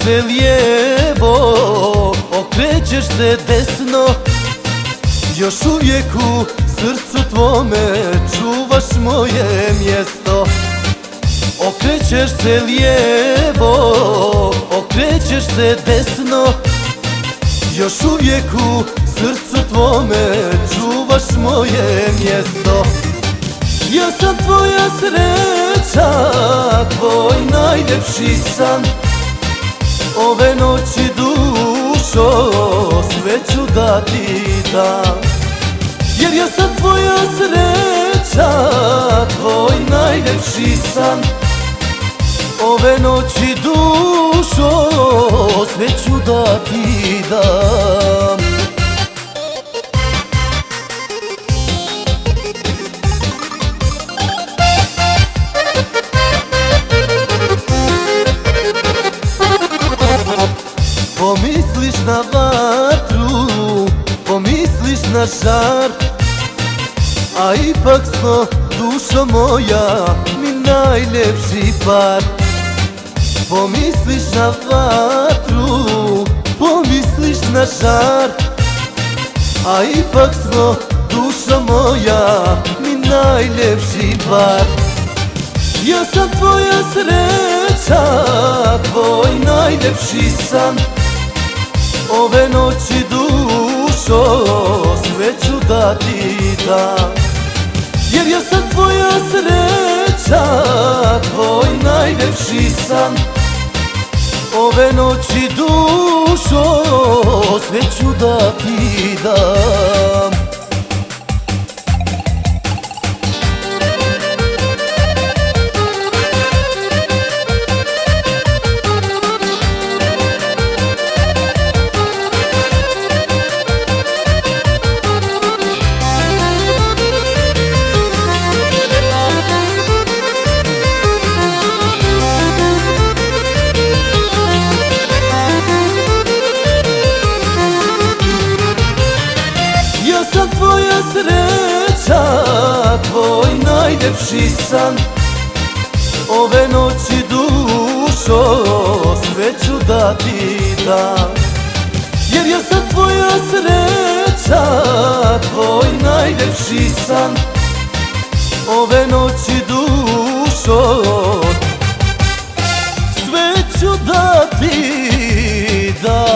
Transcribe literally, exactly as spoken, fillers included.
se lijevo, okrećeš se desno, još uvijek u srcu tvome čuvaš moje mjesto. Okrećeš se lijevo, okrećeš se desno, još uvijek u srcu tvome čuvaš moje mjesto. Ja sam tvoja sreća, tvoj najljepši san, ove noći dušo sve ću da ti dam. Jer ja sam tvoja sreća, tvoj najljepši san, ove noći dušo sve ću da ti dam. Pomisliš na vatru, pomisliš na žar, a ipak smo, dušo moja, mi najljepši par. Pomisliš na vatru, pomisliš na žar, a ipak smo, dušo moja, mi najljepši par. Ja sam tvoja sreća, tvoj najljepši san, ove noći dušo sve ću da ti dam. Jer ja sam tvoja sreća, tvoj najljepši san, ove noći dušo sve ću da ti dam. Ja sam tvoja sreća, tvoj najljepši san, ove noći dušo sve ću da ti dam. Jer ja sam tvoja sreća, tvoj najljepši san, ove noći dušo sve ću da ti dam.